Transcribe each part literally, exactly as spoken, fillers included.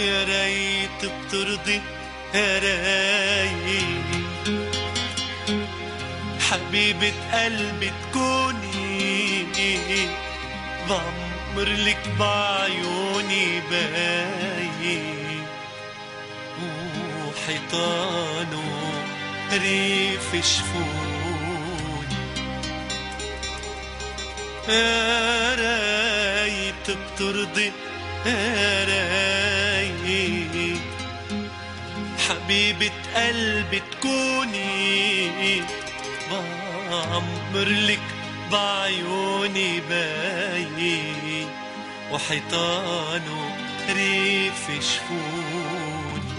يا ريت بترضي يا ريت حبيبة قلبي تكوني، بعمرلك بعيوني باين وحيطانه ريف شفوني. يا ريت بترضي يا ريت حبيبة قلبي تكوني، بعمرلك بعيوني باين وحيطانه ريف شفوني.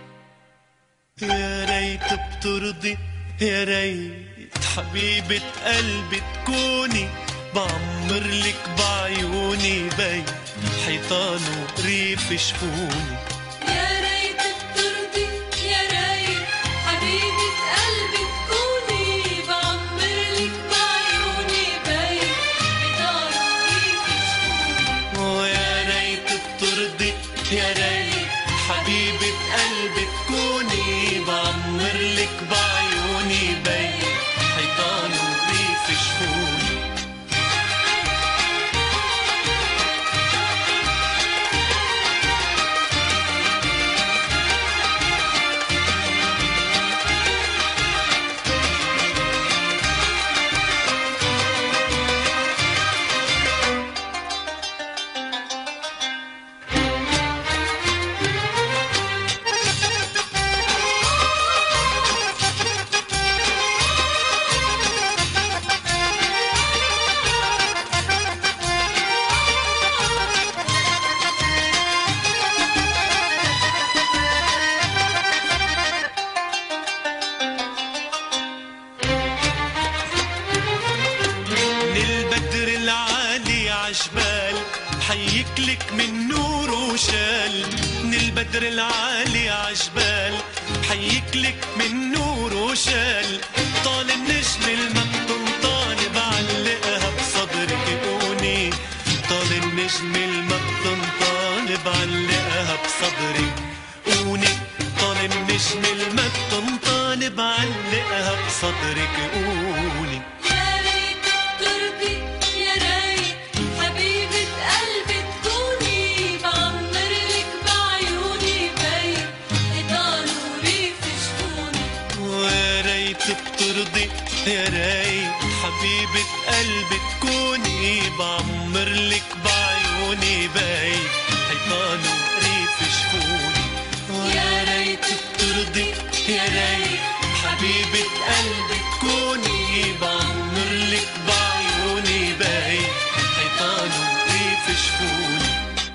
يا ريت بترضي يا ريت حبيبة قلبي تكوني، بعمرلك بعيوني باين حيطانه ريف شفوني. يا ريت بترضي يا ريت حبيبة قلبي تكوني، بعمرلك بعيوني باين حيطانه ريف شفوني. ويا ريت بترضي يا ريت حبيبة قلبي تكوني، بعمرلك بعيوني باين حيطانه ريف شفوني. عجبال حيكلك من نور وشال، من البدر العالي عجبال حيكلك من نور وشال. طال النجم المكتوم طالب علقها بصدرك قوني، طال النجم المكتوم طالب علقها بصدرك قوني، طال النجم المكتوم طالب علقها بصدرك قوني. بترضي يا ريت حبيبة قلبي تكوني، بعمرلك بعيوني باين حيطانه ريف شفوني. يا ريت بترضي يا ريت حبيبة قلبي تكوني، بعمرلك بعيوني باين حيطانه ريف شفوني.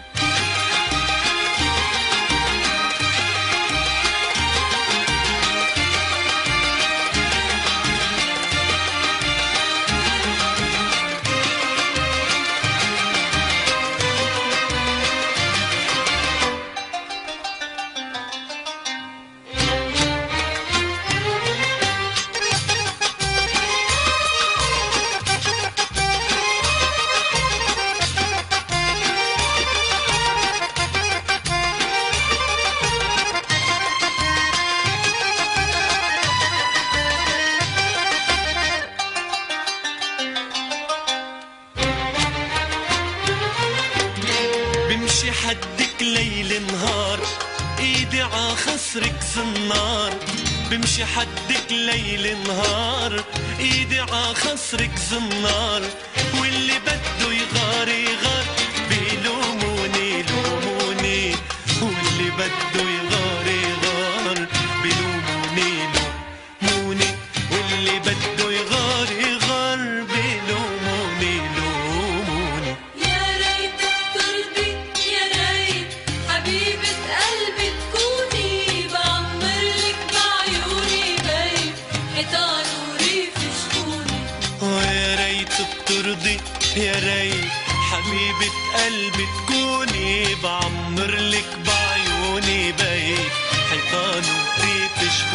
بمشي حدك ليل نهار ايدي ع خصرك زنار، بمشي حدك ليل نهار ايدي ع خصرك زنار. واللي بده يغار يغار بيلوموني لوموني، واللي بده يغار يغار بيلوموني لوموني، واللي بده يغار يغار بيلوموني لوموني. يا ريت بترضي يا ريت حبيبة قلبي تكوني، بعمرلك بعيوني باين حيطانه ريف شفوني. ويا ريت بترضي يا ريت حبيبة قلبي تكوني، بعمرلك بعيوني باين حيطانه ريف شفوني.